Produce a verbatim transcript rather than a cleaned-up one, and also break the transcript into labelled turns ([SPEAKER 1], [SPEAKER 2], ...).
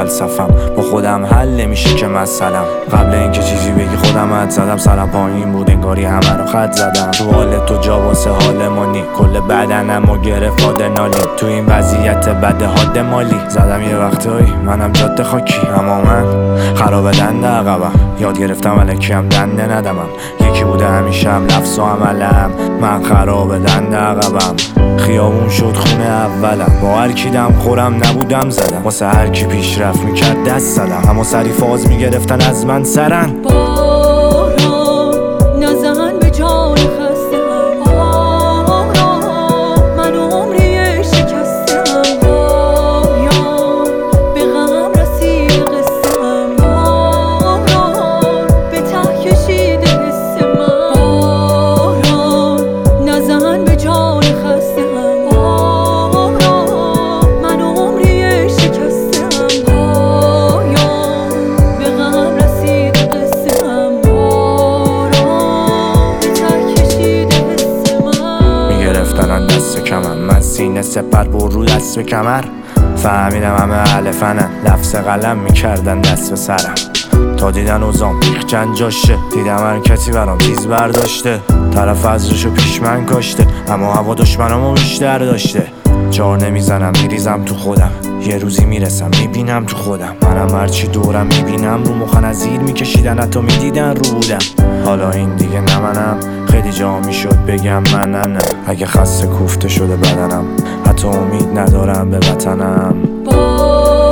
[SPEAKER 1] فلسفم، با خودم حل نمیشه که مثلا قبل اینکه چیزی بگی خودم حد زدم، سرم پایین بود انگاری همه رو خط زدم. تو حال تو جا واسه حال مانی، کل بدنم و گرفت آدرنالین. تو این وضعیت بد حاد مالی زدم یه وقتایی منم جاده خاکی، اما من خراب دنده عقبم. یاد گرفتم الکی هم دنده ندمم، یکی بوده همیشه هم لفظ و عملم. من خراب دنده عقبم، خیابون شد خونه اولم. با هر کی دم خورم نبودم زدم، واسه هر کی پیشرفت میکرد دست زدم. اما سری فاز میگرفتن از من سرن.
[SPEAKER 2] باران نزن به جان خستم، آرام من عمری شکستم. پایان به غم رسید قصم، باران به ته کشید حس من. باران نزن به جان خستم، آرام من عمری شکستم. پایان به غم رسید قصم، باران به ته کشید حس من.
[SPEAKER 1] میگرفتن دست کمم، من سینه سپر بر رو دست به کمر. فهمیدم همه اهل فنن، لفظ قلم میکردن دست به سرم. تا دیدن اوزام بیخ چند جاشه، دیدم هر کسی برام تیز برداشته. طرف ازشو پیش من کاشته، اما هوا دشمنامو بیشتر داشته. جار نمیزنم میریزم تو خودم، یه روزی میرسم میبینم تو خودم. منم هرچی دورم میبینم رو مخن از زیر میکشیدن، حتی میدیدن رو بودم. حالا این دیگه نه منم، خیلی جا میشد بگم من نه نه. اگه خسته کوفته شده بدنم، حتی امید ندارم به وطنم.
[SPEAKER 2] باران